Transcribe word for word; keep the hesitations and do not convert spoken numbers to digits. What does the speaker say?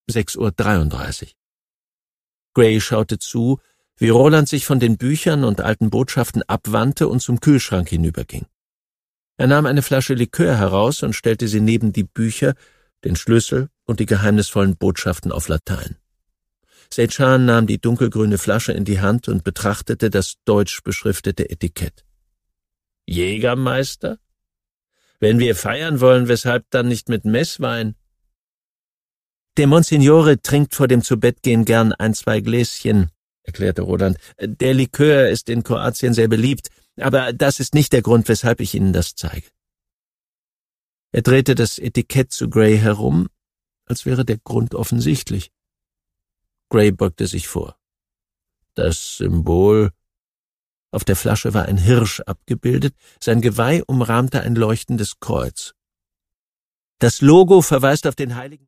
sechs Uhr dreiunddreißig. Gray schaute zu, wie Roland sich von den Büchern und alten Botschaften abwandte und zum Kühlschrank hinüberging. Er nahm eine Flasche Likör heraus und stellte sie neben die Bücher, den Schlüssel und die geheimnisvollen Botschaften auf Latein. Sechan nahm die dunkelgrüne Flasche in die Hand und betrachtete das deutsch beschriftete Etikett. »Jägermeister? Wenn wir feiern wollen, weshalb dann nicht mit Messwein?« »Der Monsignore trinkt vor dem Zubettgehen gern ein, zwei Gläschen«, erklärte Roland. »Der Likör ist in Kroatien sehr beliebt, aber das ist nicht der Grund, weshalb ich Ihnen das zeige.« Er drehte das Etikett zu Gray herum, als wäre der Grund offensichtlich. Gray beugte sich vor. Das Symbol. Auf der Flasche war ein Hirsch abgebildet, sein Geweih umrahmte ein leuchtendes Kreuz. Das Logo verweist auf den heiligen